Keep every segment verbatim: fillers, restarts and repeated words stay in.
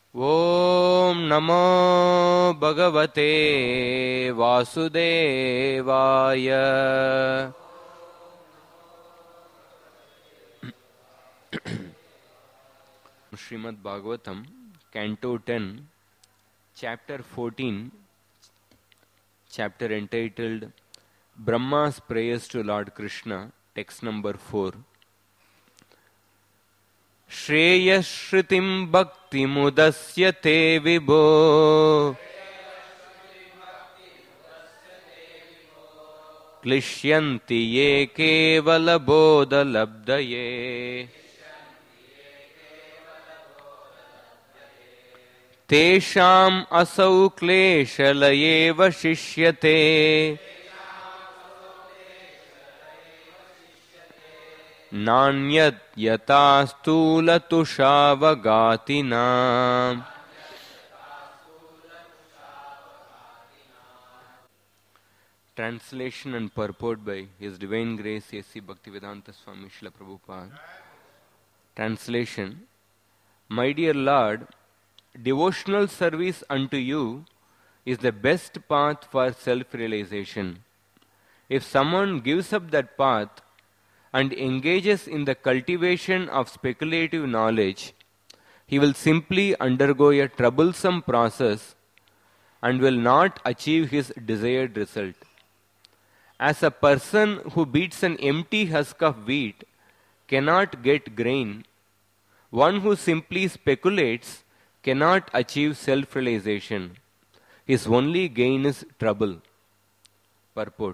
Om Namo Bhagavate Vasudevaya. Srimad Bhagavatam, Canto ten, Chapter fourteen, chapter entitled Brahma's Prayers to Lord Krishna, text number four. Shreyashritim bhakti mudasya te vibho klishyanti ye kevala bodha labdaye tesham asau kleshalayeva shishyate Nanyat yata stula tushavagatina. Translation and purport by His Divine Grace A C Bhaktivedanta Swami Srila Prabhupada. Translation. My dear Lord, devotional service unto you is the best path for self-realization. If someone gives up that path and engages in the cultivation of speculative knowledge, he will simply undergo a troublesome process and will not achieve his desired result. As a person who beats an empty husk of wheat cannot get grain, one who simply speculates cannot achieve self-realization. His only gain is trouble. Purport.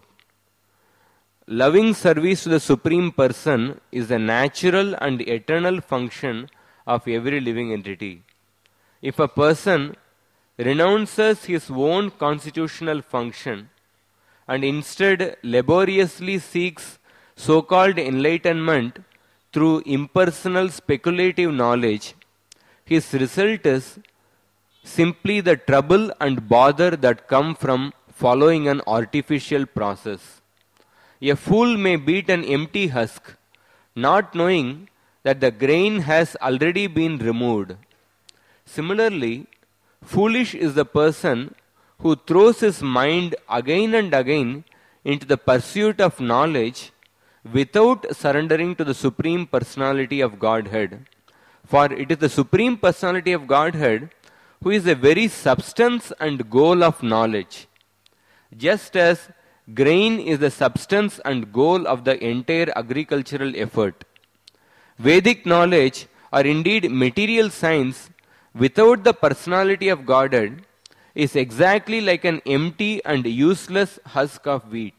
Loving service to the Supreme Person is the natural and eternal function of every living entity. If a person renounces his own constitutional function and instead laboriously seeks so-called enlightenment through impersonal speculative knowledge, his result is simply the trouble and bother that come from following an artificial process. A fool may beat an empty husk, not knowing that the grain has already been removed. Similarly, foolish is the person who throws his mind again and again into the pursuit of knowledge without surrendering to the Supreme Personality of Godhead. For it is the Supreme Personality of Godhead who is the very substance and goal of knowledge. Just as grain is the substance and goal of the entire agricultural effort, Vedic knowledge, or indeed material science, without the personality of Godhead, is exactly like an empty and useless husk of wheat.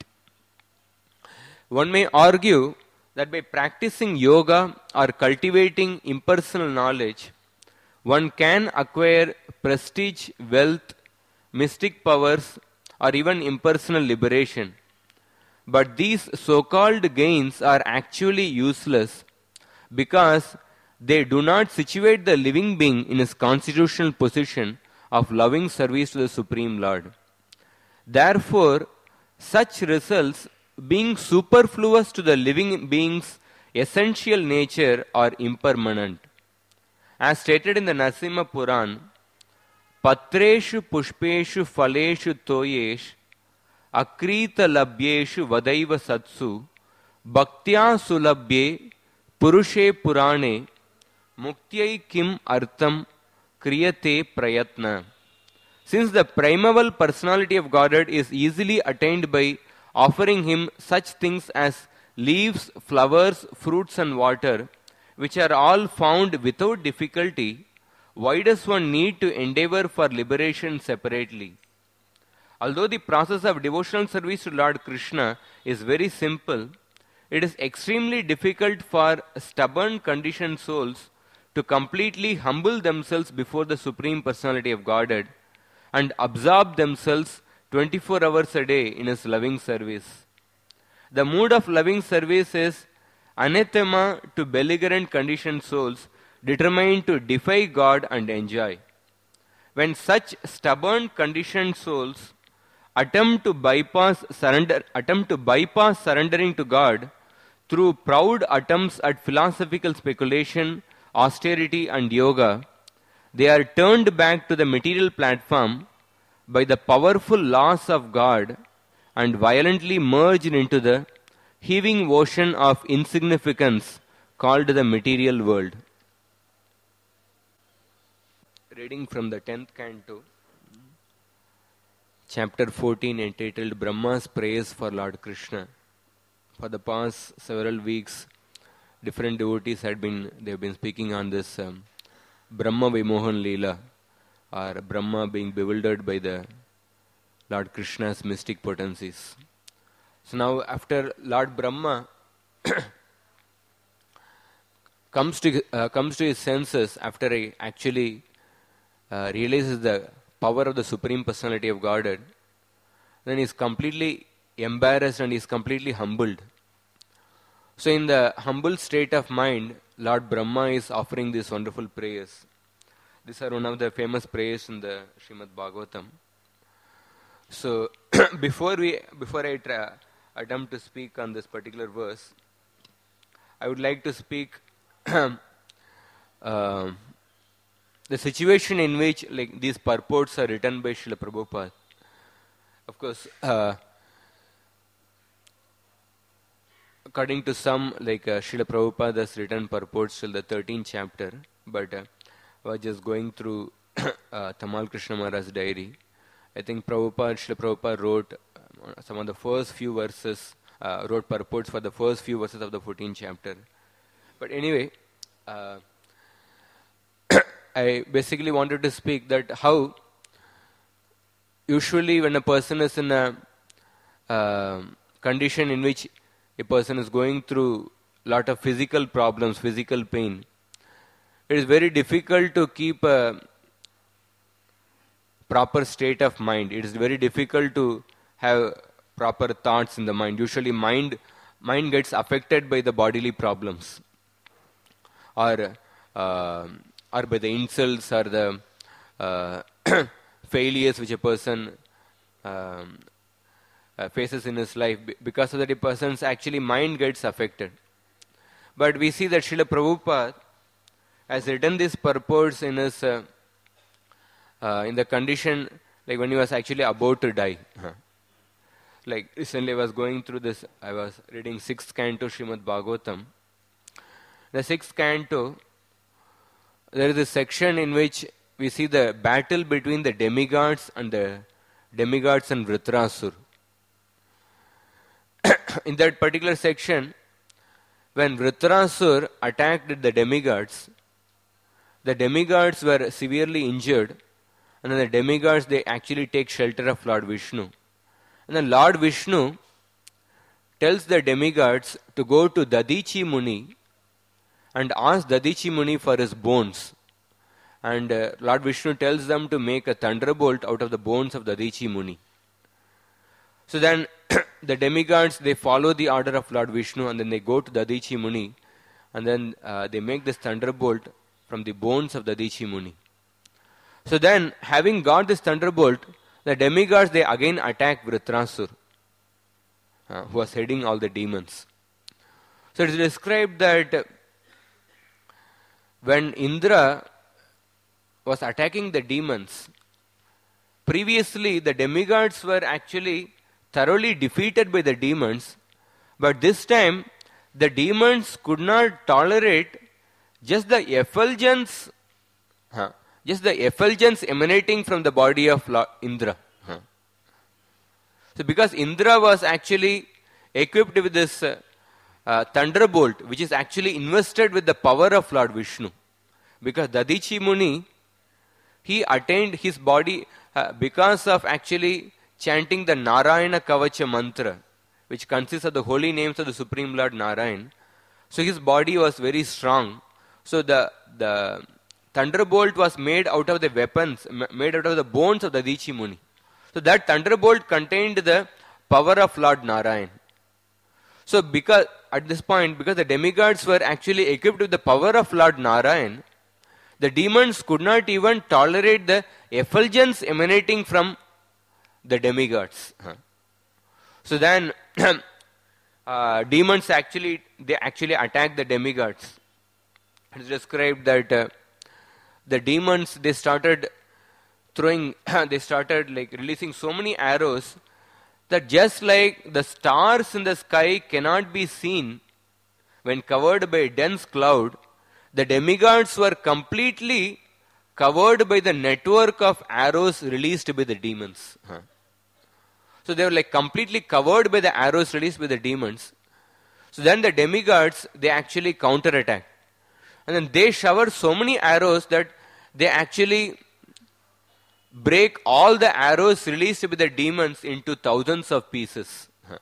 One may argue that by practicing yoga or cultivating impersonal knowledge, one can acquire prestige, wealth, mystic powers, or even impersonal liberation. But these so-called gains are actually useless because they do not situate the living being in his constitutional position of loving service to the Supreme Lord. Therefore, such results, being superfluous to the living being's essential nature, are impermanent. As stated in the Narasimha Puran, Patreshu pushpeshu phaleshu toyesh akrita labhyeshu vadaiva satsu bhaktya sulabhye purushe purane muktyai kim artham kriyate prayatna. Since the primeval personality of Godhead is easily attained by offering him such things as leaves, flowers, fruits and water, which are all found without difficulty, why does one need to endeavor for liberation separately? Although the process of devotional service to Lord Krishna is very simple, it is extremely difficult for stubborn conditioned souls to completely humble themselves before the Supreme Personality of Godhead and absorb themselves twenty-four hours a day in his loving service. The mood of loving service is anathema to belligerent conditioned souls determined to defy God and enjoy. When such stubborn conditioned souls attempt to bypass surrender, attempt to bypass surrendering to God through proud attempts at philosophical speculation, austerity and yoga, they are turned back to the material platform by the powerful laws of God and violently merged into the heaving ocean of insignificance called the material world. Reading from the tenth canto, chapter fourteen, entitled Brahma's Praise for Lord Krishna. For the past several weeks, different devotees had been, they have been speaking on this um, Brahma Vimohan Leela, or Brahma being bewildered by the Lord Krishna's mystic potencies. So now after Lord Brahma comes to uh, comes to his senses, after he actually uh, realizes the power of the Supreme Personality of Godhead, then he is completely embarrassed and he is completely humbled. So in the humble state of mind, Lord Brahma is offering these wonderful prayers. These are one of the famous prayers in the Srimad Bhagavatam. So before we, before I try, attempt to speak on this particular verse, I would like to speak uh, the situation in which like these purports are written by Srila Prabhupada. Of course, uh, according to some, like uh, Srila Prabhupada has written purports till the thirteenth chapter, but uh, I was just going through uh, Tamal Krishna Maharaj's diary. I think Prabhupada, Srila Prabhupada wrote uh, some of the first few verses, uh, wrote purports for the first few verses of the fourteenth chapter. But anyway, uh, I basically wanted to speak that how usually when a person is in a uh, condition in which a person is going through a lot of physical problems, physical pain, it is very difficult to keep a proper state of mind. It is very difficult to have proper thoughts in the mind. Usually mind mind gets affected by the bodily problems, or uh, or by the insults or the uh, failures which a person um, uh, faces in his life. Because of that, a person's actually mind gets affected. But we see that Srila Prabhupada has written these purports in his uh, uh, in the condition like when he was actually about to die. Huh. Like recently I was going through this, I was reading sixth canto Srimad Bhagavatam. The sixth canto, there is a section in which we see the battle between the demigods and the demigods and Vritrasur. In that particular section, when Vritrasur attacked the demigods, the demigods were severely injured, and then the demigods, they actually take shelter of Lord Vishnu. And then Lord Vishnu tells the demigods to go to Dadichi Muni and ask Dadichi Muni for his bones. And uh, Lord Vishnu tells them to make a thunderbolt out of the bones of Dadichi Muni. So then the demigods, they follow the order of Lord Vishnu, and then they go to Dadichi Muni, and then uh, they make this thunderbolt from the bones of Dadichi Muni. So then, having got this thunderbolt, the demigods, they again attack Vritrasur, uh, who was heading all the demons. So it is described that when Indra was attacking the demons, previously the demigods were actually thoroughly defeated by the demons, but this time the demons could not tolerate just the effulgence, huh, just the effulgence emanating from the body of Lord Indra. Huh. So because Indra was actually equipped with this uh, uh, thunderbolt, which is actually invested with the power of Lord Vishnu. Because Dadichi Muni, he attained his body uh, because of actually chanting the Narayana Kavacha mantra, which consists of the holy names of the Supreme Lord Narayan. So his body was very strong. So the the thunderbolt was made out of the weapons, made out of the bones of the Dadichi Muni. So that thunderbolt contained the power of Lord Narayan. So because at this point, because the demigods were actually equipped with the power of Lord Narayan, the demons could not even tolerate the effulgence emanating from the demigods. Huh. So then, uh, demons actually, they actually attack the demigods. It is described that uh, the demons, they started throwing, they started like releasing so many arrows that just like the stars in the sky cannot be seen when covered by a dense cloud, the demigods were completely covered by the network of arrows released by the demons. Huh. So they were like completely covered by the arrows released by the demons. So then the demigods, they actually counterattack. And then they shower so many arrows that they actually break all the arrows released by the demons into thousands of pieces. Huh.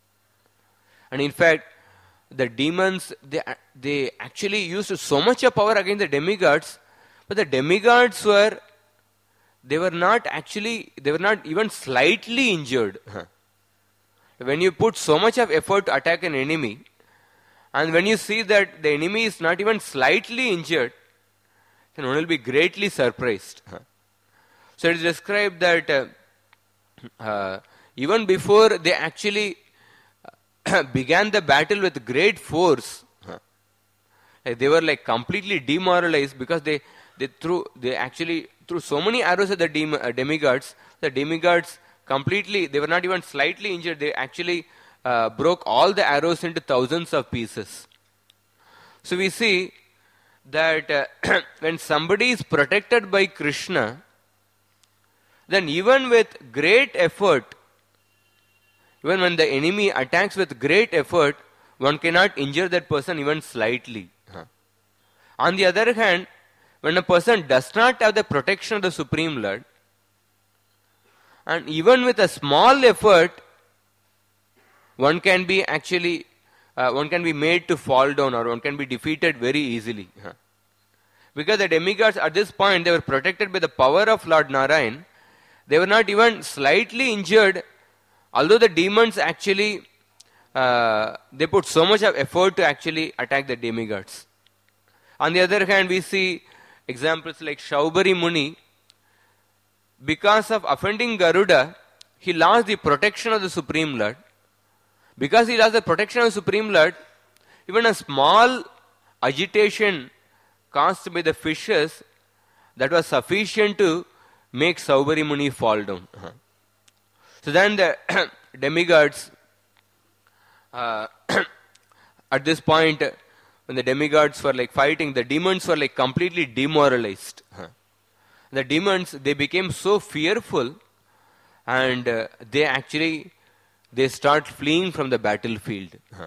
And in fact, the demons, they, they actually used so much of power against the demigods, but the demigods were, they were not actually, they were not even slightly injured. Huh. When you put so much of effort to attack an enemy, and when you see that the enemy is not even slightly injured, then one will be greatly surprised. Huh. So it is described that uh, uh, even before they actually began the battle with great force, huh, like they were like completely demoralized because they, they threw, they actually threw so many arrows at the dem- uh, demigods. The demigods completely, they were not even slightly injured. They actually uh, broke all the arrows into thousands of pieces. So we see that uh, when somebody is protected by Krishna, then even with great effort, even when the enemy attacks with great effort, one cannot injure that person even slightly. Huh. On the other hand, when a person does not have the protection of the Supreme Lord, and even with a small effort, one can be actually, uh, one can be made to fall down, or one can be defeated very easily. Huh. Because the demigods at this point, they were protected by the power of Lord Narayan. They were not even slightly injured, although the demons actually, uh, they put so much of effort to actually attack the demigods. On the other hand, we see examples like Shaubari Muni. Because of offending Garuda, he lost the protection of the Supreme Lord. Because he lost the protection of the Supreme Lord, even a small agitation caused by the fishes, that was sufficient to make Shaubari Muni fall down. Uh-huh. So then the demigods, uh, at this point, when the demigods were like fighting, the demons were like completely demoralized. Uh-huh. The demons, they became so fearful, and uh, they actually, they start fleeing from the battlefield. Uh-huh.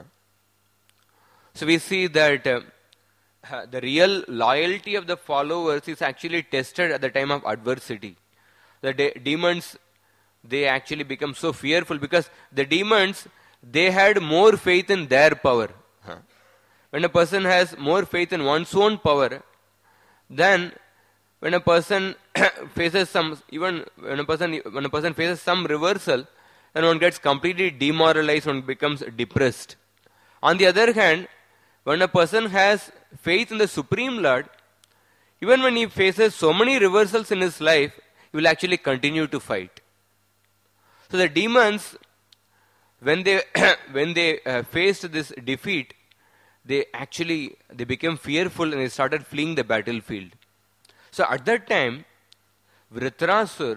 So we see that uh, Uh, the real loyalty of the followers is actually tested at the time of adversity. The de- demons, they actually become so fearful because the demons, they had more faith in their power. Huh. When a person has more faith in one's own power, then when a person faces some, even when a person, when a person faces some reversal, then one gets completely demoralized, one becomes depressed. On the other hand, when a person has faith in the Supreme Lord, even when he faces so many reversals in his life, he will actually continue to fight. So the demons, when they when they uh, faced this defeat, they actually they became fearful and they started fleeing the battlefield. So at that time, Vritrasur,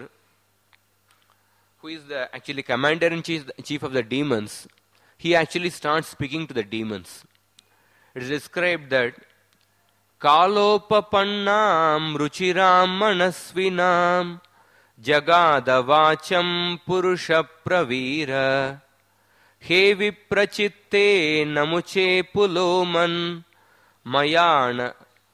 who is the actually commander in chief, chief of the demons, he actually starts speaking to the demons. It is described that Kalopapannam ruchiram manasvinam jagadavacham purusha pravira he viprachitte namuche puloman mayana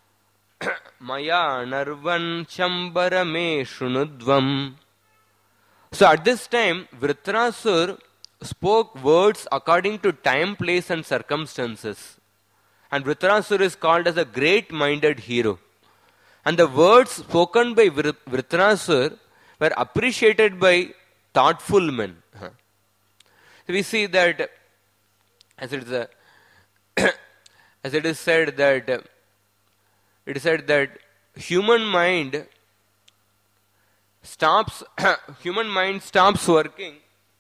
mayanarvan chambarame shunudvam. So at this time, Vritrasur spoke words according to time, place and circumstances. And Vritrasur is called as a great-minded hero. And the words spoken by Vritrasur were appreciated by thoughtful men. So we see that, as it is, a as it is said that, it is said that human mind stops, human mind stops working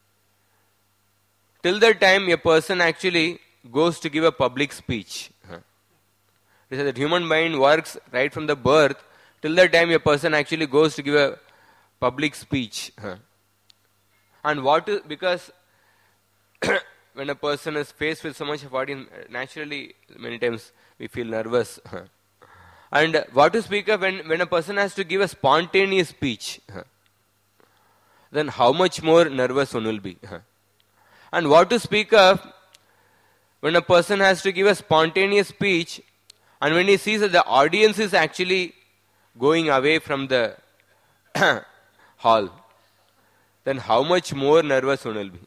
till the time a person actually goes to give a public speech. It is that human mind works right from the birth till the time a person actually goes to give a public speech. And what is, because when a person is faced with so much of audience, naturally many times we feel nervous. And what to speak of when, when a person has to give a spontaneous speech, then how much more nervous one will be. And what to speak of when a person has to give a spontaneous speech and when he sees that the audience is actually going away from the hall, then how much more nervous one will be.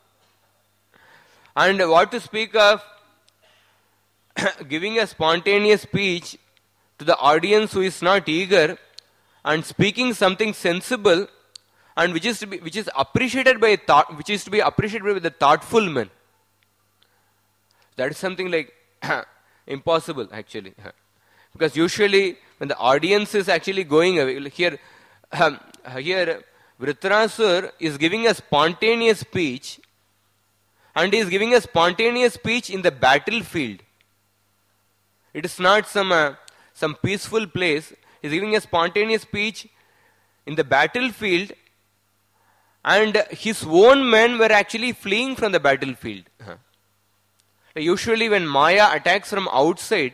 And what to speak of giving a spontaneous speech to the audience who is not eager and speaking something sensible and which is to be which is appreciated by thought which is to be appreciated by the thoughtful men. That is something like impossible actually. Because usually when the audience is actually going away, here um, here Vritrasur is giving a spontaneous speech, and he is giving a spontaneous speech in the battlefield. It is not some uh, some peaceful place. He is giving a spontaneous speech in the battlefield, and his own men were actually fleeing from the battlefield. Uh-huh. Usually when Maya attacks from outside,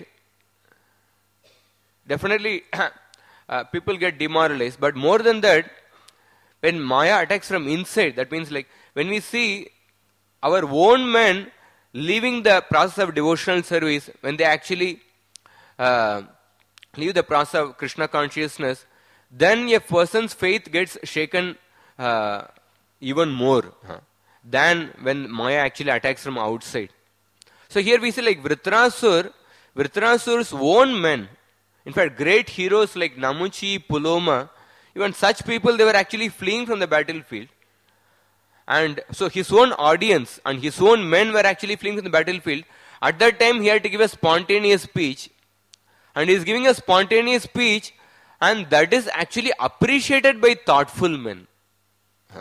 definitely uh, people get demoralized. But more than that, when Maya attacks from inside, that means like when we see our own men leaving the process of devotional service, when they actually uh, leave the process of Krishna consciousness, then a person's faith gets shaken uh, even more huh, than when Maya actually attacks from outside. So here we see like Vritrasur, Vritrasur's own men, in fact great heroes like Namuchi, Puloma, even such people, they were actually fleeing from the battlefield. And so his own audience and his own men were actually fleeing from the battlefield. At that time he had to give a spontaneous speech. And he is giving a spontaneous speech, and that is actually appreciated by thoughtful men. Huh.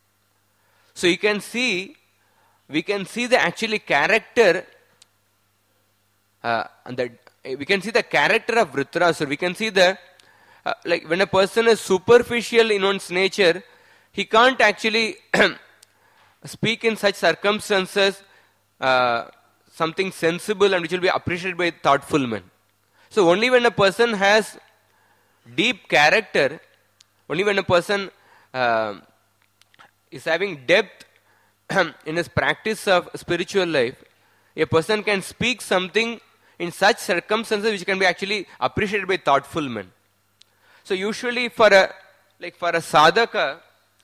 So you can see, we can see the actually character, uh, and the, we can see the character of Vritrasur. We can see the, uh, like when a person is superficial in one's nature, he can't actually speak in such circumstances uh, something sensible and which will be appreciated by thoughtful men. So only when a person has deep character, only when a person uh, is having depth in his practice of spiritual life, a person can speak something in such circumstances which can be actually appreciated by thoughtful men. So usually for a like for a sadhaka,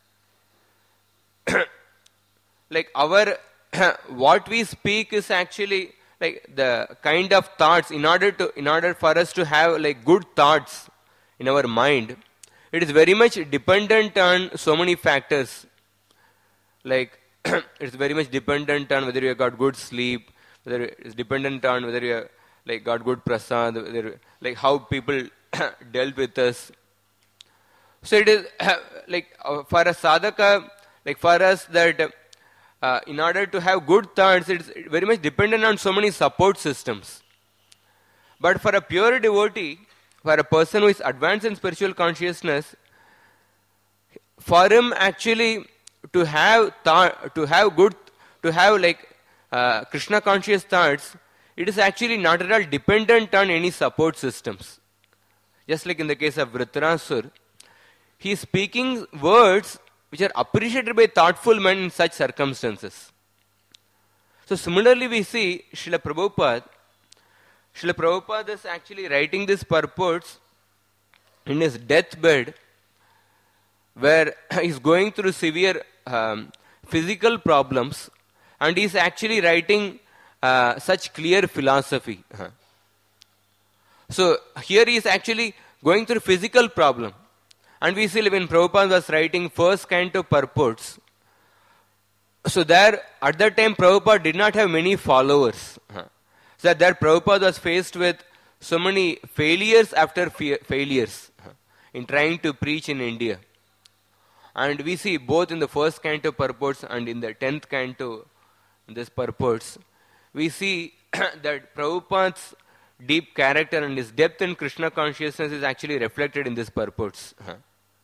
like our what we speak is actually like the kind of thoughts, in order to in order for us to have like good thoughts in our mind, it is very much dependent on so many factors. Like it's very much dependent on whether you have got good sleep, whether it's dependent on whether you have like got good prasad, whether, like how people dealt with us. So it is like uh, for a sadhaka, like for us that uh, in order to have good thoughts, it's very much dependent on so many support systems. But for a pure devotee, for a person who is advanced in spiritual consciousness, for him actually to have thought, to have good, to have like uh, Krishna conscious thoughts, it is actually not at all dependent on any support systems. Just like in the case of Vritrasur, he is speaking words which are appreciated by thoughtful men in such circumstances. So similarly we see Srila Prabhupada. Srila Prabhupada is actually writing these purports in his deathbed, where he is going through severe um, physical problems, and he is actually writing uh, such clear philosophy. Uh-huh. So here he is actually going through physical problem. And we see when Prabhupada was writing first canto purports, so there at that time Prabhupada did not have many followers. Uh-huh. So that there Prabhupada was faced with so many failures after fa- failures uh-huh, in trying to preach in India. And we see both in the first canto purports and in the tenth canto, this purports, we see that Prabhupada's deep character and his depth in Krishna consciousness is actually reflected in these purports. Huh.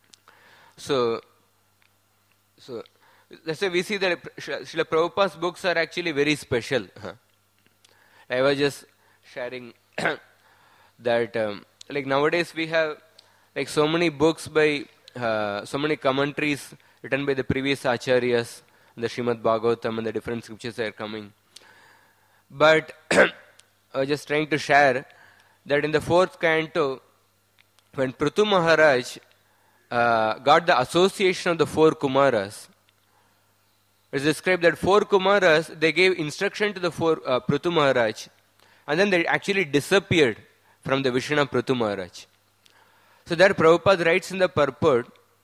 So, so that's why we see that Srila Prabhupada's books are actually very special. Huh. I was just sharing that um, like nowadays we have like so many books by uh, so many commentaries written by the previous acharyas, the Srimad Bhagavatam and the different scriptures that are coming. But I was just trying to share that in the fourth canto, when Prithu Maharaj uh, got the association of the four Kumaras, it's described that four Kumaras, they gave instruction to the four uh, Prithu Maharaj, and then they actually disappeared from the vision of Prithu Maharaj. So there Prabhupada writes in the purport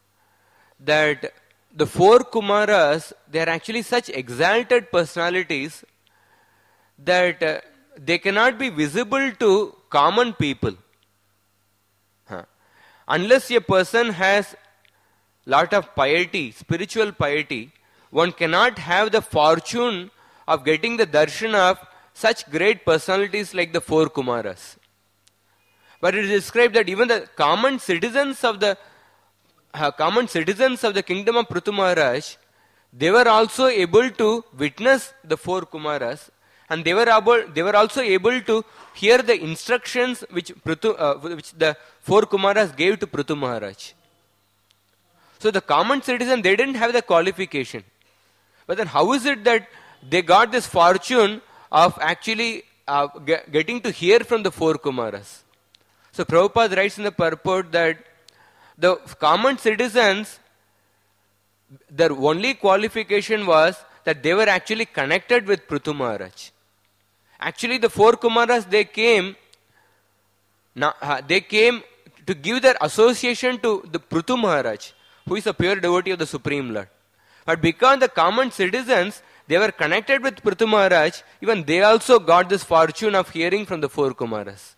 that the four Kumaras, they are actually such exalted personalities that uh, they cannot be visible to common people. Huh. Unless a person has lot of piety, spiritual piety, one cannot have the fortune of getting the darshan of such great personalities like the four Kumaras. But it is described that even the common citizens of the uh, common citizens of the kingdom of Prithu Maharaj, they were also able to witness the four Kumaras, and they were able, they were also able to hear the instructions which Prithu, uh, which the four Kumaras gave to Prithu Maharaj. So the common citizen, they didn't have the qualification. But then how is it that they got this fortune of actually uh, ge- getting to hear from the four Kumaras? So Prabhupada writes in the purport that the common citizens, their only qualification was that they were actually connected with Prithu Maharaj. Actually, the four Kumaras, they came, uh, they came to give their association to the Prithu Maharaj, who is a pure devotee of the Supreme Lord. But because the common citizens, they were connected with Prithu Maharaj, even they also got this fortune of hearing from the four Kumaras.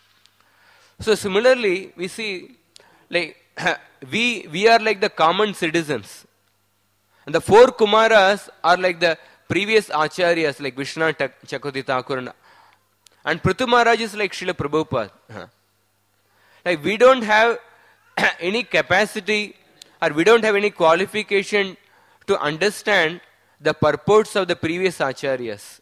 So similarly, we see, like, we, we are like the common citizens. And the four Kumaras are like the previous acharyas, like Vishwanath Chakravarti Thakur. And, and Prithu Maharaj is like Srila Prabhupada. Like, we don't have any capacity or we don't have any qualification to understand the purports of the previous acharyas.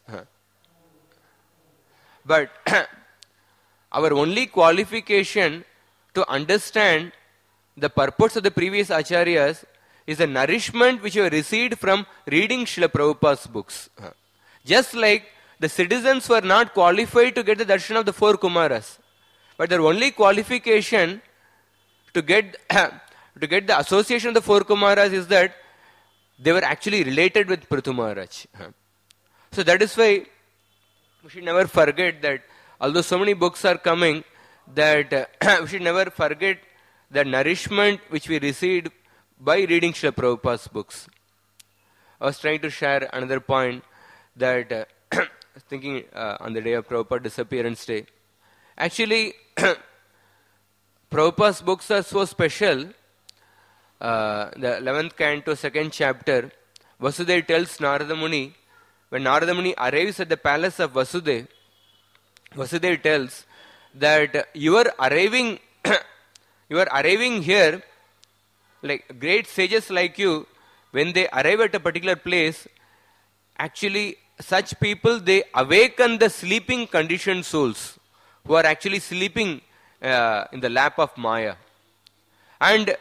But our only qualification to understand the purports of the previous acharyas is the nourishment which we have received from reading Srila Prabhupada's books. Just like the citizens were not qualified to get the darshan of the four Kumaras, but their only qualification to get to get the association of the four Kumaras is that they were actually related with Prithu Maharaj. So that is why we should never forget that although so many books are coming, that uh, we should never forget the nourishment which we received by reading Srila Prabhupada's books. I was trying to share another point that uh, I was thinking uh, on the day of Prabhupada's disappearance day. Actually, Prabhupada's books are so special. Uh, the eleventh canto, second chapter, Vasudeva tells Narada Muni, when Narada Muni arrives at the palace of Vasudeva, Vasudeva tells that you are arriving, you are arriving here, like great sages like you, when they arrive at a particular place, actually such people, they awaken the sleeping conditioned souls who are actually sleeping uh, in the lap of Maya. And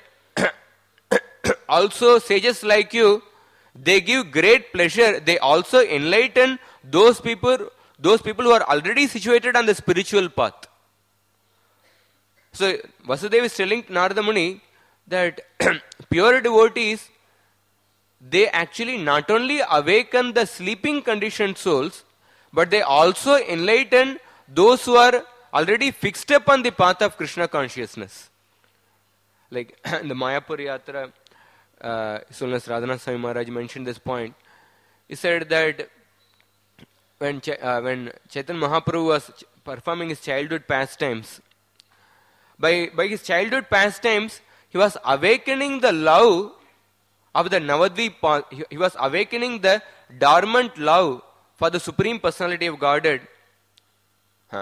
also sages like you, they give great pleasure. They also enlighten those people, those people who are already situated on the spiritual path. So Vasudeva is telling Narada Muni that pure devotees, they actually not only awaken the sleeping conditioned souls, but they also enlighten those who are already fixed upon the path of Krishna consciousness. Like in the Mayapur Yatra, uh, Sulnas Radhanath Swami Maharaj mentioned this point. He said that when, Ch- uh, when Chaitanya Mahaprabhu was ch- performing his childhood pastimes, by, by his childhood pastimes, he was awakening the love of the Navadvipa. He, he was awakening the dormant love for the Supreme Personality of Godhead huh,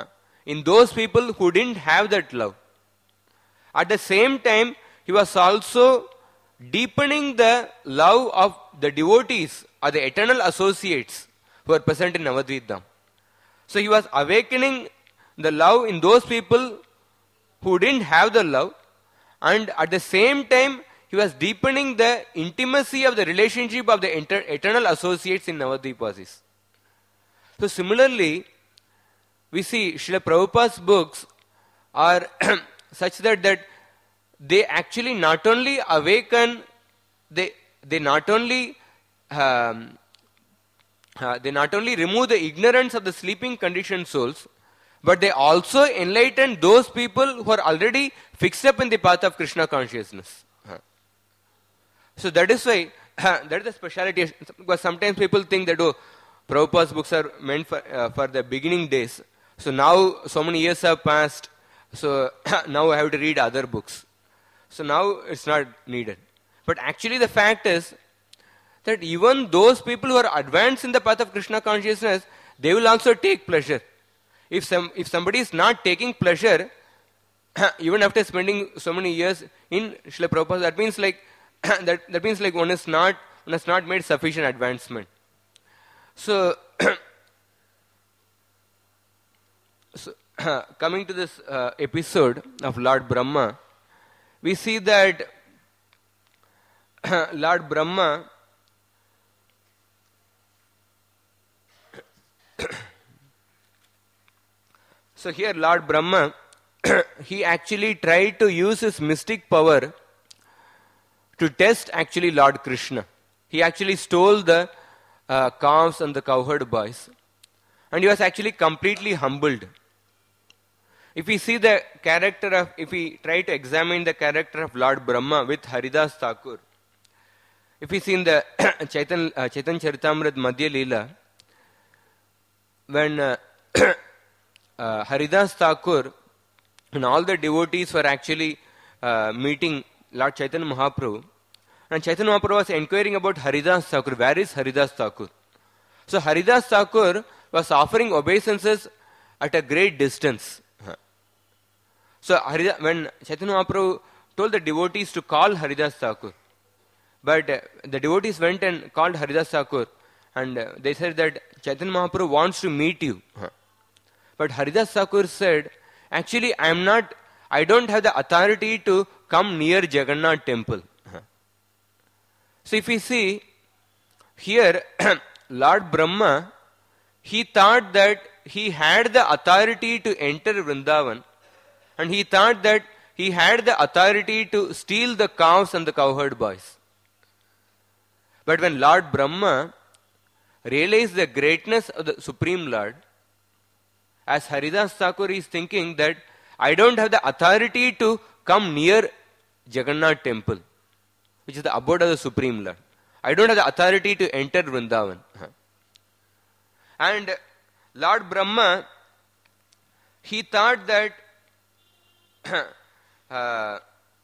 in those people who didn't have that love. At the same time, he was also deepening the love of the devotees or the eternal associates who are present in Navadvip Dham. So he was awakening the love in those people who didn't have the love, and at the same time he was deepening the intimacy of the relationship of the inter- eternal associates in Navadvipasis. So similarly, we see Srila Prabhupada's books are such that, that they actually not only awaken, they, they not only um, uh, they not only remove the ignorance of the sleeping conditioned souls, but they also enlighten those people who are already fixed up in the path of Krishna consciousness. Uh. So that is why, uh, that is the speciality. Because sometimes people think that, oh, Prabhupada's books are meant for, uh, for the beginning days. So now so many years have passed, so now I have to read other books. So now it's not needed. But actually the fact is that even those people who are advanced in the path of Krishna consciousness, they will also take pleasure. If some if somebody is not taking pleasure, even after spending so many years in Srila Prabhupada, that means like that, that means like one is not one has not made sufficient advancement. So, so coming to this uh, episode of Lord Brahma, we see that Lord Brahma so here Lord Brahma he actually tried to use his mystic power to test actually Lord Krishna. He actually stole the uh, calves and the cowherd boys, and he was actually completely humbled. If we see the character of, if we try to examine the character of Lord Brahma with Haridas Thakur, if we see in the Chaitan, uh, Chaitanya Charitamrita Madhya Leela, when uh, uh, Haridas Thakur and all the devotees were actually uh, meeting Lord Chaitanya Mahaprabhu, and Chaitanya Mahaprabhu was inquiring about Haridas Thakur. Where is Haridas Thakur? So Haridas Thakur was offering obeisances at a great distance. So Haridas, when Chaitanya Mahaprabhu told the devotees to call Haridas Thakur, but uh, the devotees went and called Haridas Thakur, and uh, they said that Chaitanya Mahaprabhu wants to meet you. But Haridas Thakur said, actually I am not, I don't have the authority to come near Jagannath temple. So if we see here, Lord Brahma, he thought that he had the authority to enter Vrindavan, and he thought that he had the authority to steal the cows and the cowherd boys. But when Lord Brahma realized the greatness of the Supreme Lord, as Haridas Thakur is thinking that I don't have the authority to come near Jagannath temple, which is the abode of the Supreme Lord. I don't have the authority to enter Vrindavan. And Lord Brahma, he thought that uh,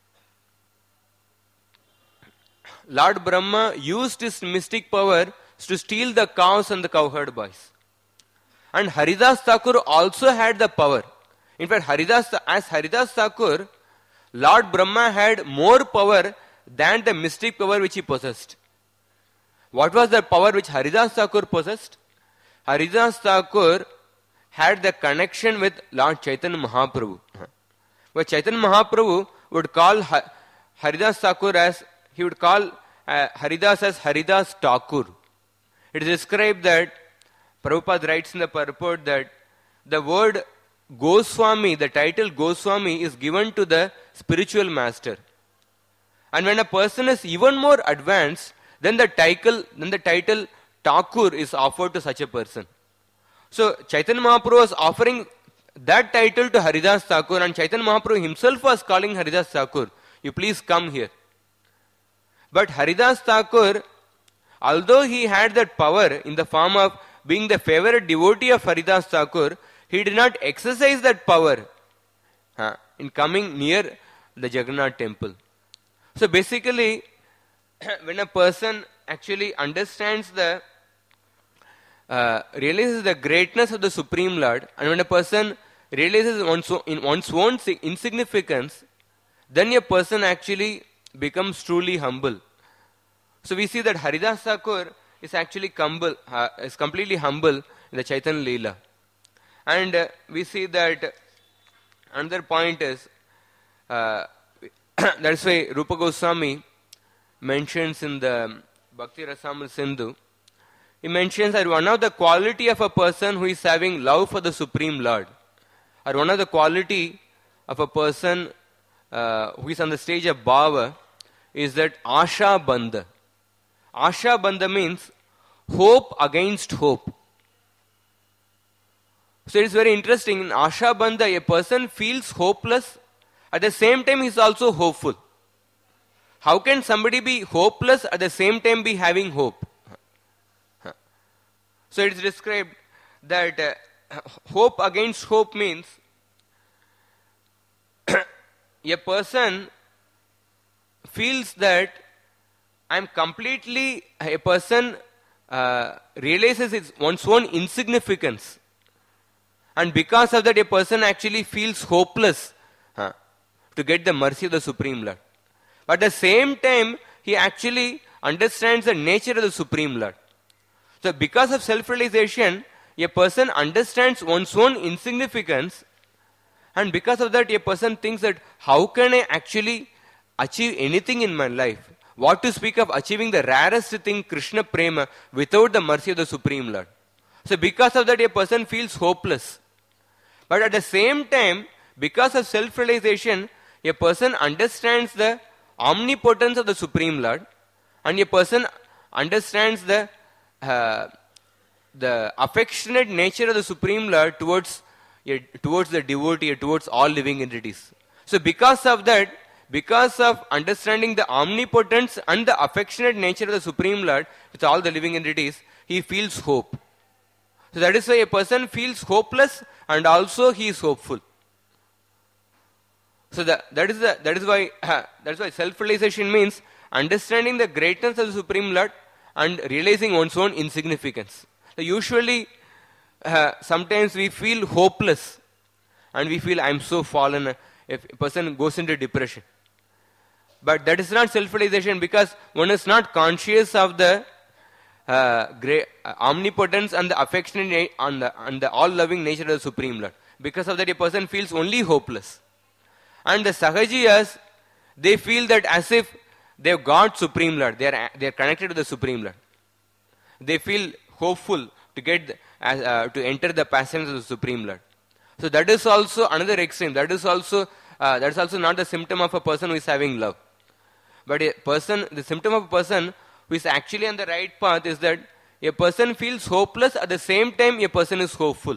Lord Brahma used his mystic power to steal the cows and the cowherd boys. And Haridas Thakur also had the power. In fact, Haridas, as Haridas Thakur, Lord Brahma had more power than the mystic power which he possessed. What was the power which Haridas Thakur possessed? Haridas Thakur had the connection with Lord Chaitanya Mahaprabhu. But Chaitanya Mahaprabhu would call Haridas Thakur as, he would call uh, Haridas as Haridas Thakur. It is described that, Prabhupada writes in the purport that the word Goswami, the title Goswami is given to the spiritual master. And when a person is even more advanced, then the title, then the title Thakur is offered to such a person. So Chaitanya Mahaprabhu was offering that title to Haridas Thakur, and Chaitanya Mahaprabhu himself was calling Haridas Thakur, you please come here. But Haridas Thakur, although he had that power in the form of being the favorite devotee of Haridas Thakur, he did not exercise that power uh, in coming near the Jagannath temple. So basically, when a person actually understands the, uh, realizes the greatness of the Supreme Lord, and when a person realizes one's own, in one's own insignificance, then a person actually becomes truly humble. So we see that Haridas Thakur is actually humble, uh, is completely humble in the Chaitanya Leela. And uh, we see that another point is, uh, that's why Rupa Goswami mentions in the Bhakti Rasamrita Sindhu, he mentions that one of the quality of a person who is having love for the Supreme Lord, or one of the quality of a person uh, who is on the stage of Bhava, is that Asha Bandha. Asha Bandha means hope against hope. So it is very interesting. In Asha Bandha, a person feels hopeless. At the same time, he is also hopeful. How can somebody be hopeless at the same time be having hope? So it is described that uh, hope against hope means a person feels that I am completely, a person uh, realizes its one's own insignificance. And because of that, a person actually feels hopeless huh, to get the mercy of the Supreme Lord. But at the same time, he actually understands the nature of the Supreme Lord. So because of self-realization, a person understands one's own insignificance, and because of that, a person thinks that how can I actually achieve anything in my life? What to speak of achieving the rarest thing, Krishna Prema, without the mercy of the Supreme Lord? So because of that, a person feels hopeless. But at the same time, because of self-realization, a person understands the omnipotence of the Supreme Lord, and a person understands the uh, the affectionate nature of the Supreme Lord towards uh, towards the devotee, towards all living entities. So because of that, because of understanding the omnipotence and the affectionate nature of the Supreme Lord with all the living entities, he feels hope. So that is why a person feels hopeless and also he is hopeful. So that, that is the, that is why uh, that's why self-realization means understanding the greatness of the Supreme Lord and realizing one's own insignificance. So usually, uh, sometimes we feel hopeless and we feel I am so fallen. If a person goes into depression, but that is not self-realization, because one is not conscious of the uh, great, uh, omnipotence and the affectionate and the, and the all-loving nature of the Supreme Lord. Because of that, a person feels only hopeless. And the Sahajiyas, they feel that as if they have got Supreme Lord, they are they are connected to the Supreme Lord. They feel hopeful to get the, uh, to enter the passions of the Supreme Lord. So that is also another extreme. That is also uh, that is also not the symptom of a person who is having love. But a person, the symptom of a person who is actually on the right path is that a person feels hopeless, at the same time a person is hopeful.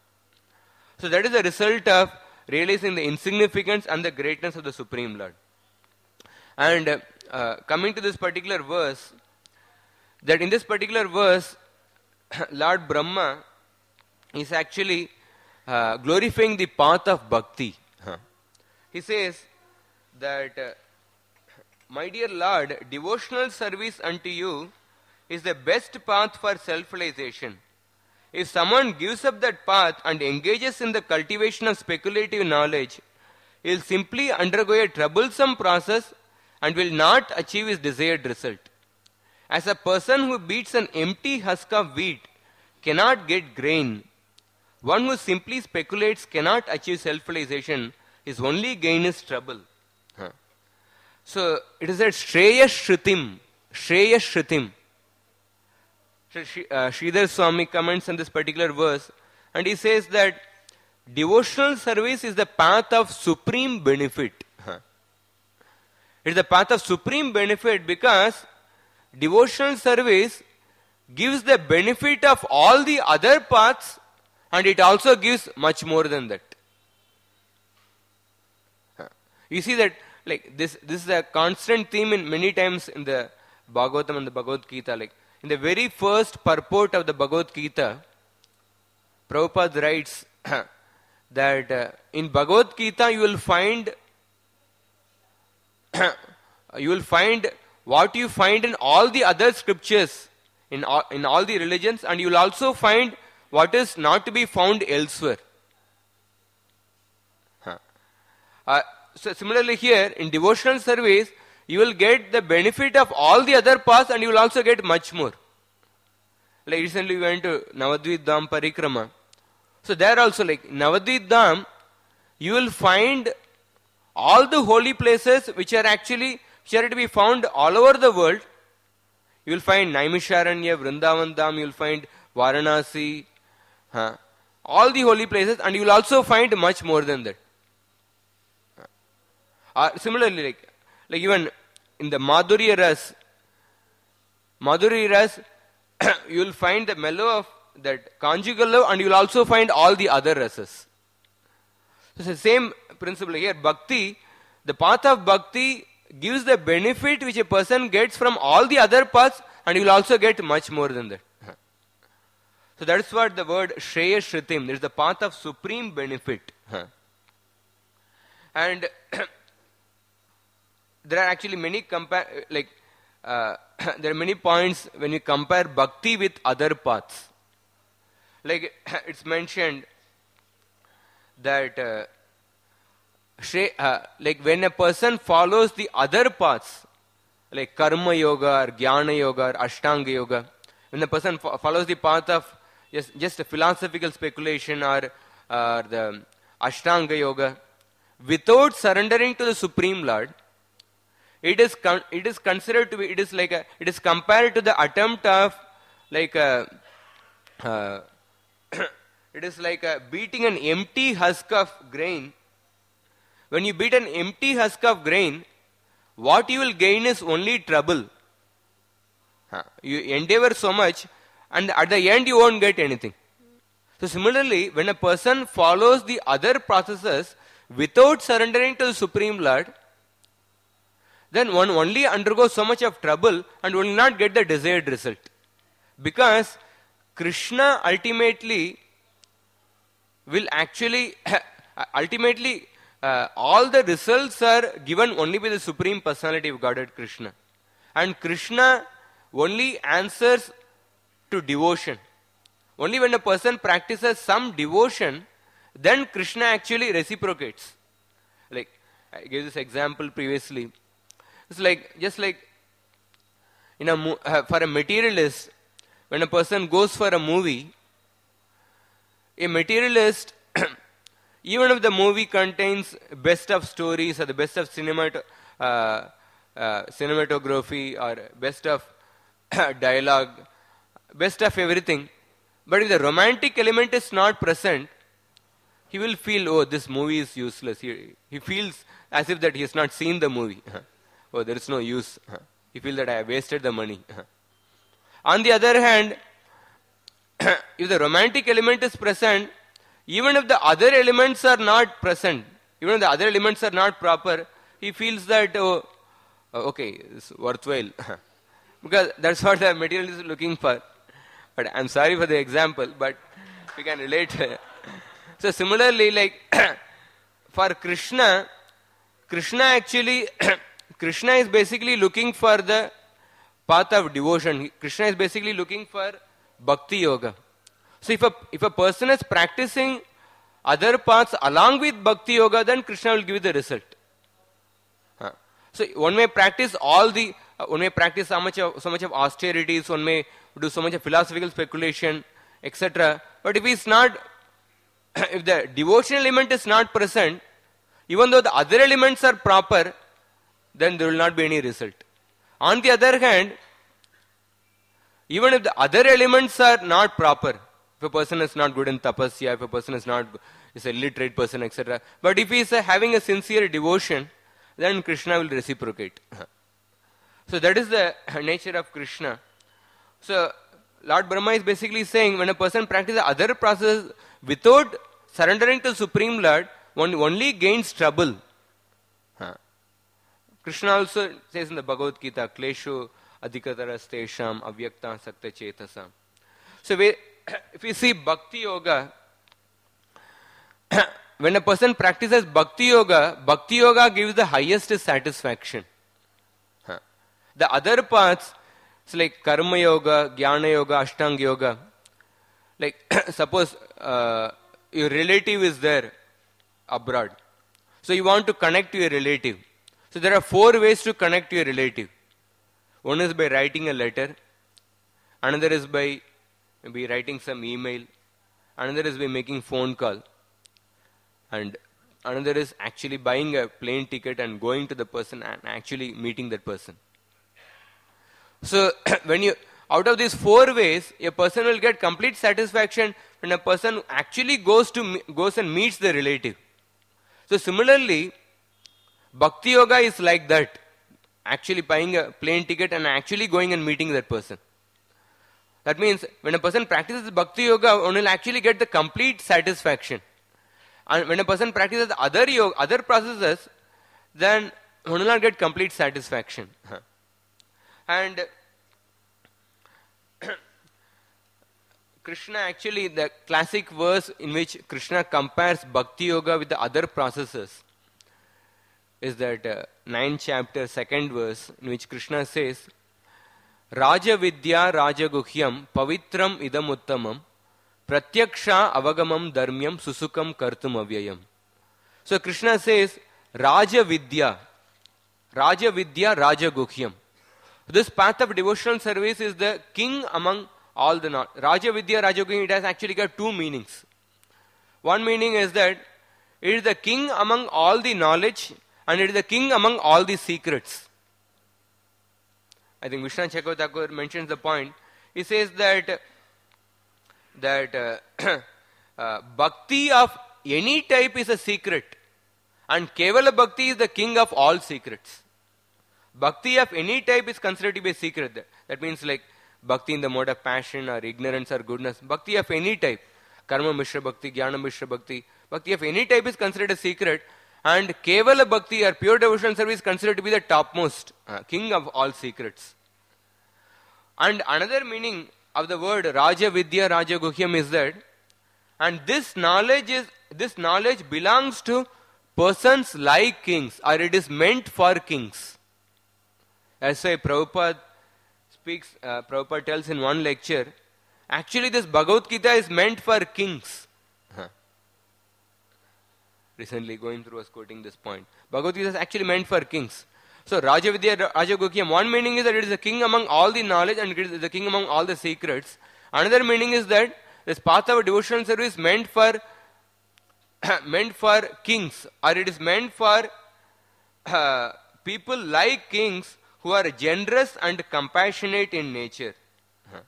So that is the result of realizing the insignificance and the greatness of the Supreme Lord. And uh, uh, coming to this particular verse, that in this particular verse, Lord Brahma is actually uh, glorifying the path of bhakti. Huh. He says that, uh, my dear Lord, devotional service unto you is the best path for self-realization. If someone gives up that path and engages in the cultivation of speculative knowledge, he will simply undergo a troublesome process and will not achieve his desired result. As a person who beats an empty husk of wheat cannot get grain, one who simply speculates cannot achieve self-realization. His only gain is trouble. Huh. So it is that Shreya Shrutim, Shreya Shrutim. So uh, Sridhar Swami comments on this particular verse, and he says that devotional service is the path of supreme benefit. Huh. It is the path of supreme benefit because devotional service gives the benefit of all the other paths, and it also gives much more than that. You see that, like this, this is a constant theme in many times in the Bhagavatam and the Bhagavad Gita. Like in the very first purport of the Bhagavad Gita, Prabhupada writes that uh, in Bhagavad Gita you will find you will find what you find in all the other scriptures, in all, in all the religions, and you will also find what is not to be found elsewhere. Uh, so similarly here, in devotional service, you will get the benefit of all the other paths and you will also get much more. Like recently we went to Navadvip Dham Parikrama. So there also, like Navadvip Dham, you will find all the holy places which are actually, which are to be found all over the world. You will find Naimisharanya, Vrindavan Dham, you will find Varanasi, huh? all the holy places, and you will also find much more than that. Uh, similarly, like, like even in the Madhurya Ras, Madhurya Ras, you will find the mellow of that conjugal love, and you will also find all the other rasas. It's the same principle here. Bhakti, the path of bhakti gives the benefit which a person gets from all the other paths, and you will also get much more than that. So that's what the word Shreya Shritim, there is the path of supreme benefit. And there are actually many compare, like uh, there are many points when you compare bhakti with other paths. Like it's mentioned that uh, Shre, uh, like when a person follows the other paths, like karma yoga or jnana yoga or ashtanga yoga, when the person fo- follows the path of just, just a philosophical speculation or uh, the ashtanga yoga, without surrendering to the Supreme Lord, it is con- it is considered to be, it is like a, it is compared to the attempt of like a, uh, it is like a beating an empty husk of grain. When you beat an empty husk of grain, what you will gain is only trouble. Huh. You endeavor so much, and at the end you won't get anything. So similarly, when a person follows the other processes without surrendering to the Supreme Lord, then one only undergoes so much of trouble and will not get the desired result. Because Krishna ultimately will actually, ultimately, uh, all the results are given only by the Supreme Personality of Godhead Krishna. And Krishna only answers to devotion. Only when a person practices some devotion, then Krishna actually reciprocates. Like, I gave this example previously. It's like, just like, in a, uh, for a materialist, when a person goes for a movie, a materialist, even if the movie contains best of stories or the best of cinemat- uh, uh, cinematography or best of dialogue, best of everything, but if the romantic element is not present, he will feel, oh, this movie is useless. He, he feels as if that he has not seen the movie. Oh, there is no use. He feels that I have wasted the money. On the other hand, if the romantic element is present, even if the other elements are not present, even if the other elements are not proper, he feels that, oh, okay, it's worthwhile. Because that's what the material is looking for. But I'm sorry for the example, but we can relate. So similarly, like for Krishna, Krishna actually, Krishna is basically looking for the path of devotion. Krishna is basically looking for bhakti yoga. So if a, if a person is practicing other paths along with bhakti yoga, then Krishna will give you the result. Huh. So one may practice all the, uh, one may practice so much of, so much of austerities, one may do so much of philosophical speculation, et cetera. But if it's not, if the devotional element is not present, even though the other elements are proper, then there will not be any result. On the other hand, even if the other elements are not proper, if a person is not good in tapasya, if a person is not, is a illiterate person, et cetera. But if he is uh, having a sincere devotion, then Krishna will reciprocate. So that is the nature of Krishna. So Lord Brahma is basically saying, when a person practices other processes without surrendering to Supreme Lord, one only gains trouble. Huh. Krishna also says in the Bhagavad Gita, Klesho adhikataras tesham avyakta sakta chetasam. So we, if you see Bhakti Yoga, when a person practices Bhakti Yoga, Bhakti Yoga gives the highest satisfaction. Huh. The other paths, it's like Karma Yoga, Jnana Yoga, Ashtanga Yoga. Like suppose uh, your relative is there abroad. So you want to connect to your relative. So there are four ways to connect to your relative. One is by writing a letter. Another is by maybe writing some email. Another is by making phone call. And another is actually buying a plane ticket and going to the person and actually meeting that person. So when you, out of these four ways, a person will get complete satisfaction when a person actually goes to goes and meets the relative. So similarly, Bhakti Yoga is like that. Actually buying a plane ticket and actually going and meeting that person. That means when a person practices Bhakti Yoga, one will actually get the complete satisfaction. And when a person practices other yoga, other processes, then one will not get complete satisfaction. And Krishna actually, the classic verse in which Krishna compares Bhakti Yoga with the other processes is that uh, ninth chapter, second verse, in which Krishna says, Raja Vidya Raja Guhyam Pavitram Idam Uttamam Pratyaksha Avagamam Dharmyam Susukam Kartum Avyayam. So Krishna says, Raja Vidya, Raja Vidya Raja Guhyam. This path of devotional service is the king among all the knowledge. Raja Vidya Raja Guhyam, it has actually got two meanings. One meaning is that it is the king among all the knowledge and it is the king among all the secrets. I think Vishwanath Chakravarti mentions the point. He says that that uh, uh, bhakti of any type is a secret and Kevala Bhakti is the king of all secrets. Bhakti of any type is considered to be a secret. That means like bhakti in the mode of passion or ignorance or goodness. Bhakti of any type. Karma Mishra Bhakti, Jnana Mishra Bhakti. Bhakti of any type is considered a secret. And Kevala Bhakti or pure devotional service is considered to be the topmost, uh, king of all secrets. And another meaning of the word Raja Vidya Raja Guhyam is that, and this knowledge is, this knowledge belongs to persons like kings, or it is meant for kings. As I Prabhupada speaks, uh, Prabhupada tells in one lecture, actually this Bhagavad Gita is meant for kings. Huh. Recently going through was quoting this point. Bhagavad Gita is actually meant for kings. So Raja Vidya Raja Guhyam, one meaning is that it is the king among all the knowledge and it is the king among all the secrets. Another meaning is that this path of devotional service meant for meant for kings, or it is meant for uh, people like kings who are generous and compassionate in nature. Huh.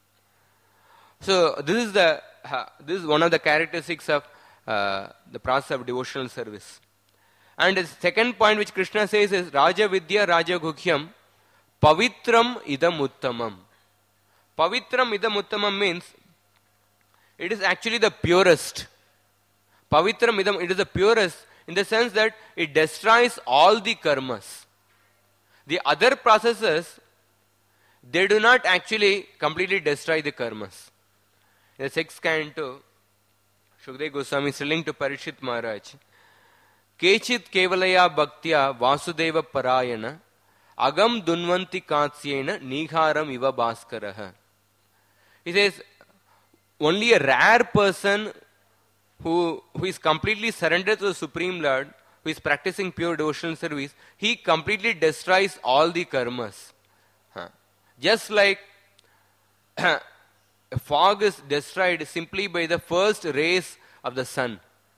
So this is the uh, this is one of the characteristics of uh, the process of devotional service. And the second point which Krishna says is Raja Vidya Raja Guhyam Pavitram Idam Uttamam. Pavitram Idam Uttamam means it is actually the purest. Pavitram Idam, it is the purest in the sense that it destroys all the karmas. The other processes, they do not actually completely destroy the karmas. In the sixth canto, Shukdev Goswami is telling to Parikshit Maharaj, Kechit Kevalaya Bhaktya Vasudeva Parayana Agam Dunvanti Katsyena Nigharam Iva Bhaskaraha. He says, only a rare person who, who is completely surrendered to the Supreme Lord, who is practicing pure devotional service, he completely destroys all the karmas. Huh. Just like a fog is destroyed simply by the first rays of the sun.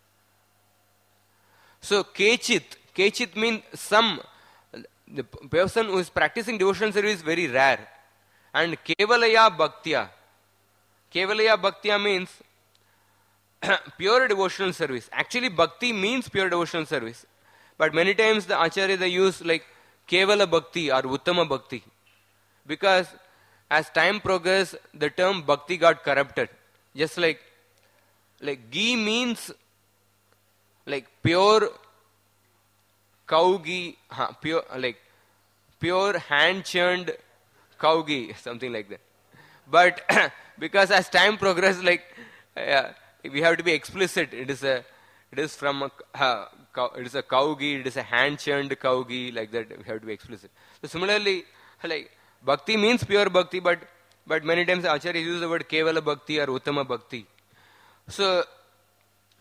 So Kechit, Kechit means some, the person who is practicing devotional service is very rare. And Kevalaya Bhaktya, Kevalaya Bhaktya means pure devotional service. Actually, Bhakti means pure devotional service. But many times the Acharya they use like Kevala Bhakti or Uttama Bhakti. Because as time progressed, the term Bhakti got corrupted. Just like, like ghee means like pure cow ghee, huh, pure, like pure hand churned cow ghee, something like that. But because as time progressed, like uh, we have to be explicit. It is a, it is from a, uh, cow, it is a cow ghee. It is a hand churned cow ghee, like that. We have to be explicit. So similarly, like bhakti means pure bhakti, but but many times Acharya use the word Kevala Bhakti or Uttama Bhakti. So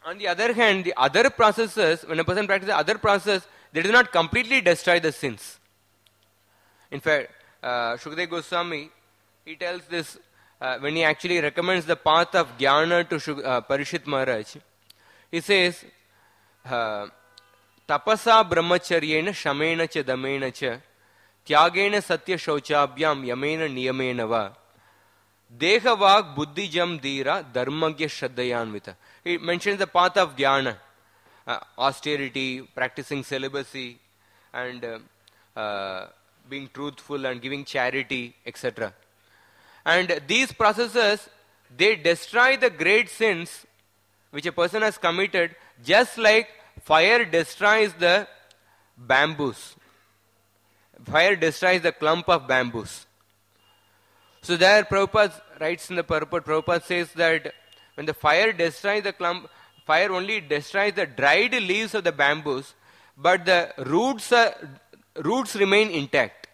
On the other hand, the other processes, when a person practices the other process, they do not completely destroy the sins. In fact, uh, Shukadeva Goswami, he tells this uh, when he actually recommends the path of Jnana to Shuk- uh, Parishit Maharaj. He says, uh, Tapasa brahmacharyena shamena cha damena cha tyagena satya shauchabhyam yamena niyamena va dehavag buddhijam dhira dharmagya shraddhayanvita. He mentions the path of jnana, uh, austerity, practicing celibacy, and uh, uh, being truthful and giving charity, et cetera. And these processes, they destroy the great sins which a person has committed, just like fire destroys the bamboos. Fire destroys the clump of bamboos. So there Prabhupada writes in the purport, Prabhupada says that when the fire destroys the clump, fire only destroys the dried leaves of the bamboos, but the roots are, roots remain intact.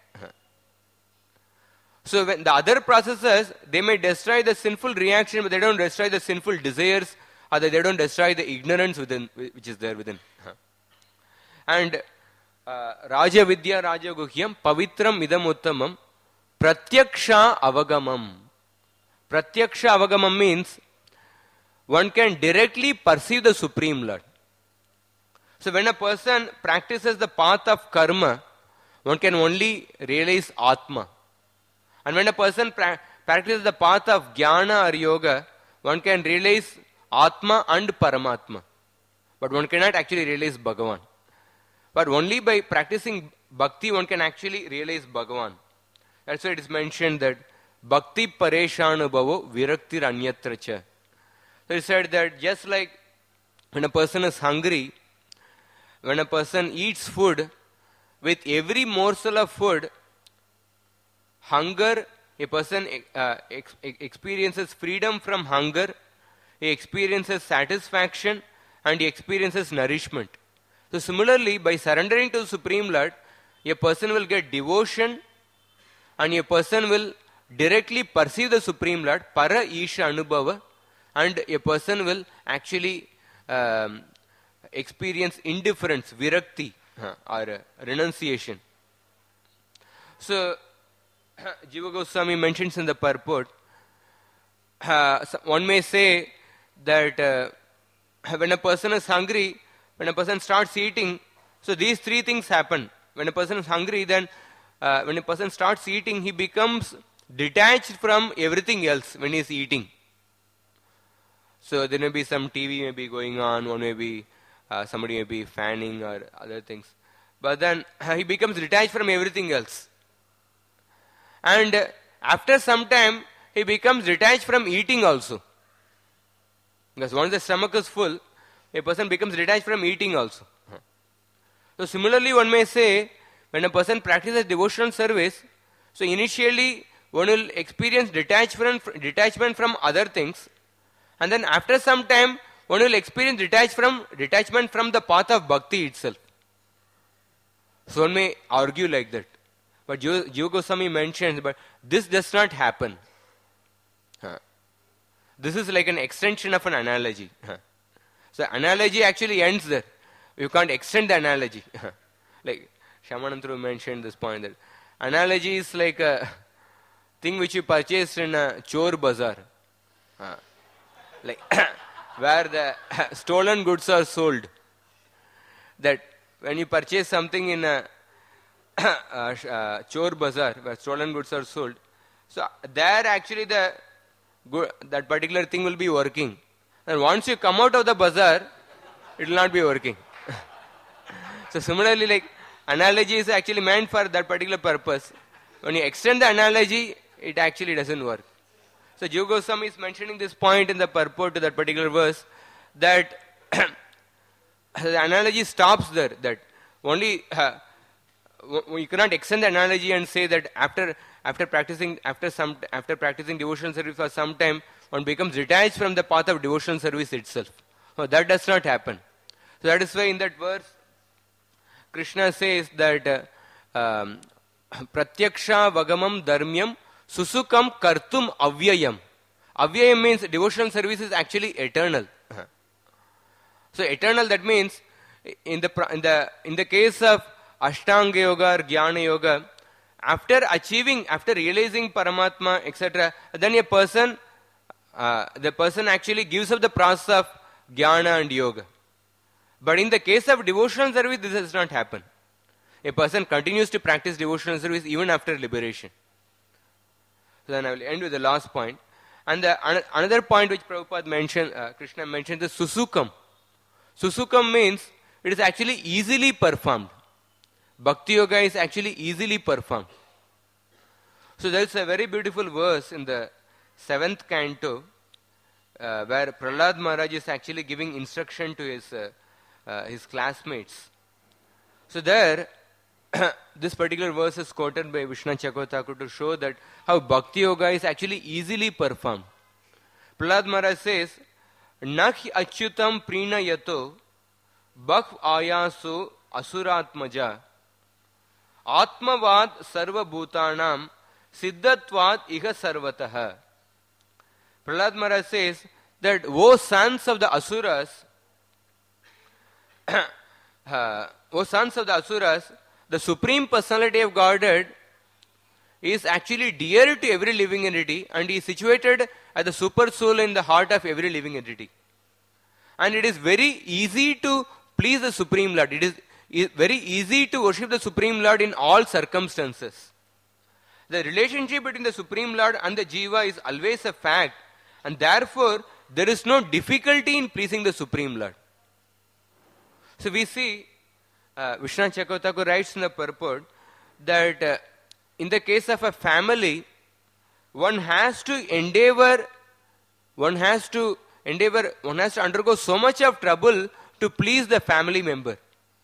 So when the other processes, they may destroy the sinful reaction, but they don't destroy the sinful desires, or they don't destroy the ignorance within, which is there within. And uh, Raja Vidya Raja Guhyam Pavitram Idam Uttamam Pratyaksha Avagamam. Pratyaksha Avagamam means one can directly perceive the Supreme Lord. So when a person practices the path of karma, one can only realize Atma. And when a person pra- practices the path of jnana or yoga, one can realize Atma and Paramatma. But one cannot actually realize Bhagavan. But only by practicing bhakti, one can actually realize Bhagavan. That's why it is mentioned that Bhakti Pareshanubhavo Viraktir Anyatra Cha. So it said that just like when a person is hungry, when a person eats food, with every morsel of food, hunger, a person uh, ex- experiences freedom from hunger, he experiences satisfaction, and he experiences nourishment. So similarly, by surrendering to the Supreme Lord, a person will get devotion, and a person will directly perceive the Supreme Lord, Para Isha Anubhava, and a person will actually um, experience indifference, virakti, uh, or uh, renunciation. So, Jiva Goswami mentions in the purport, uh, one may say that uh, when a person is hungry, when a person starts eating, so these three things happen. When a person is hungry, then uh, when a person starts eating, he becomes detached from everything else when he is eating. So there may be some T V may be going on, one may be, uh, somebody may be fanning or other things. But then uh, he becomes detached from everything else. And uh, after some time, he becomes detached from eating also. Because once the stomach is full, a person becomes detached from eating also. So similarly, one may say, when a person practices devotional service, so initially one will experience detachment, detachment from other things, and then after some time, one will experience detach from, detachment from the path of bhakti itself. So one may argue like that. But Jiva Goswami mentions, but this does not happen. Huh. This is like an extension of an analogy. Huh. So analogy actually ends there. You can't extend the analogy. Like Shamanantru mentioned this point, that analogy is like a thing which you purchased in a chor bazaar. Huh. Like where the stolen goods are sold. That when you purchase something in a uh, uh, chor bazaar where stolen goods are sold, so there actually the good, that particular thing will be working. And once you come out of the bazaar, it will not be working. So similarly, like analogy is actually meant for that particular purpose. When you extend the analogy, it actually doesn't work. So Jiva Goswami is mentioning this point in the purport to that particular verse, that the analogy stops there. That only uh, you cannot extend the analogy and say that after after practicing after some after practicing devotional service for some time, one becomes detached from the path of devotional service itself. No, that does not happen. So that is why in that verse, Krishna says that uh, um, Pratyaksha Vagamam Dharmyam Susukam Kartum Avyayam. Avyayam means devotional service is actually eternal. So eternal, that means in the in the in the case of Ashtanga Yoga or Jnana Yoga, after achieving, after realizing Paramatma, et cetera, then a person, uh, the person actually gives up the process of Jnana and Yoga. But in the case of devotional service, this does not happen. A person continues to practice devotional service even after liberation. So then I will end with the last point. And the, another point which Prabhupada mentioned, uh, Krishna mentioned, is Susukam. Susukam means it is actually easily performed. Bhakti Yoga is actually easily performed. So there is a very beautiful verse in the seventh canto uh, where Prahlad Maharaj is actually giving instruction to his, uh, uh, his classmates. So there, this particular verse is quoted by Vishnu Chakravarti to show that how Bhakti Yoga is actually easily performed. Prahlad Maharaj says, Nakh achyutam prina yato bhak ayasu asuratmaja atmavad sarva bhutanam siddhatvat iha sarvataha. Prahlad Maharaj says that, O sons of the Asuras, uh, O sons of the Asuras, the Supreme Personality of Godhead is actually dear to every living entity, and he is situated as the super soul in the heart of every living entity. And it is very easy to please the Supreme Lord. It is very easy to worship the Supreme Lord in all circumstances. The relationship between the Supreme Lord and the Jiva is always a fact, and therefore there is no difficulty in pleasing the Supreme Lord. So we see, uh, Vishnu Chakravarti writes in the purport that uh, in the case of a family, one has to endeavor, one has to endeavor, one has to undergo so much of trouble to please the family member.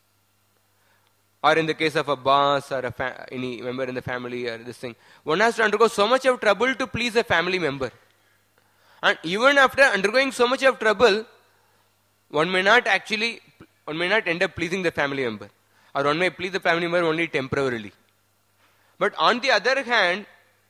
Or in the case of a boss or a fa- any member in the family or this thing, one has to undergo so much of trouble to please a family member. And even after undergoing so much of trouble, one may not actually, one may not end up pleasing the family member. Or one may please the family member only temporarily. But on the other hand,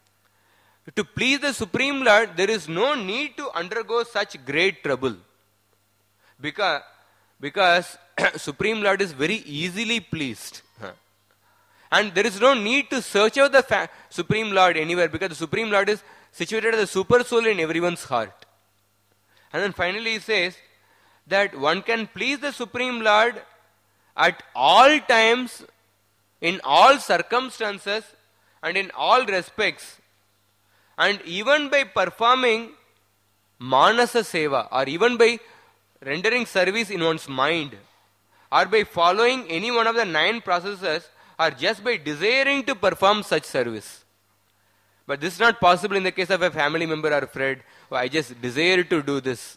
to please the Supreme Lord, there is no need to undergo such great trouble. Because, because Supreme Lord is very easily pleased. And there is no need to search out the fa- Supreme Lord anywhere, because the Supreme Lord is situated as a super soul in everyone's heart. And then finally he says that one can please the Supreme Lord at all times, in all circumstances, and in all respects. And even by performing Manasa Seva, or even by rendering service in one's mind, or by following any one of the nine processes, or just by desiring to perform such service. But this is not possible in the case of a family member or friend. Oh, I just desire to do this.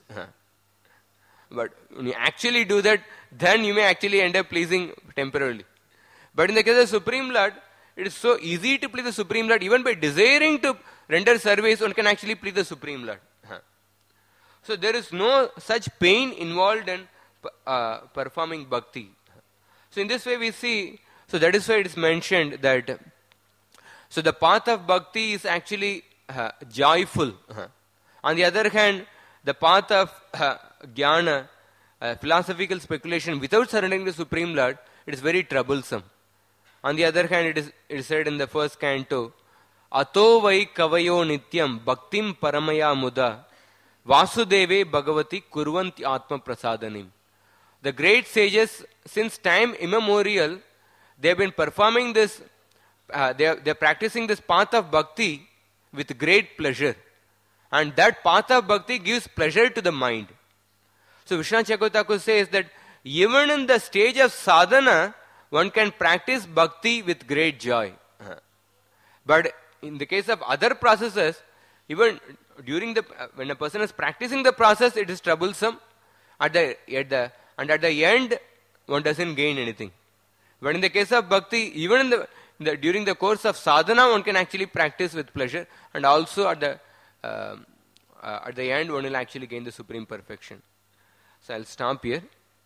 But when you actually do that, then you may actually end up pleasing temporarily. But in the case of Supreme Lord, it is so easy to please the Supreme Lord. Even by desiring to render service, one can actually please the Supreme Lord. So there is no such pain involved in uh, performing bhakti. So in this way we see, so that is why it is mentioned that, so the path of bhakti is actually uh, joyful. Uh, on the other hand, the path of uh, jnana, uh, philosophical speculation without surrendering to the Supreme Lord, it is very troublesome. On the other hand, it is, it is said in the first canto, Ato vai kavayo nityam bhaktim paramaya muda Vasudeve Bhagavati Kurvanti Atma Prasadanim. The great sages, since time immemorial, they have been performing this, uh, they, are, they are practicing this path of bhakti with great pleasure. And that path of bhakti gives pleasure to the mind. So Vishnu Chakravarti says that even in the stage of sadhana, one can practice bhakti with great joy. But in the case of other processes, even during the, uh, when a person is practicing the process, it is troublesome. At the, at the, and at the end, one doesn't gain anything. But in the case of bhakti, even in the, in the, during the course of sadhana, one can actually practice with pleasure. And also at the, uh, uh, at the end, one will actually gain the supreme perfection. So I'll stop here.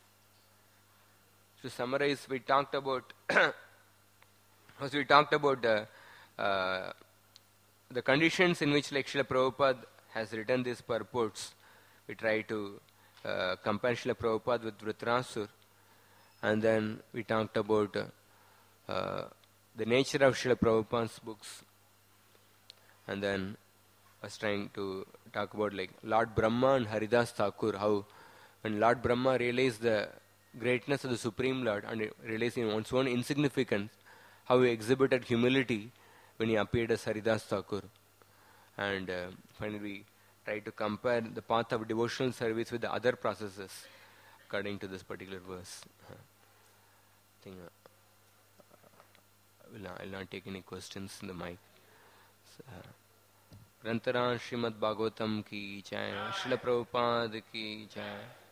To summarize, we talked about, as we talked about the, uh, the conditions in which like Srila Prabhupada has written these purports. We try to uh, compared Srila Prabhupada with Vritrasur, and then we talked about uh, uh, the nature of Srila Prabhupada's books, and then I was trying to talk about like Lord Brahma and Haridas Thakur, how when Lord Brahma realized the greatness of the Supreme Lord and realizing one's own insignificance, how he exhibited humility when he appeared as Haridas Thakur. And uh, finally we try to compare the path of devotional service with the other processes according to this particular verse. I think uh, I will not, I will not take any questions in the mic. So, uh, ग्रंथराज Shrimad Bhagavatam की जय, श्रील प्रभुपाद की जय.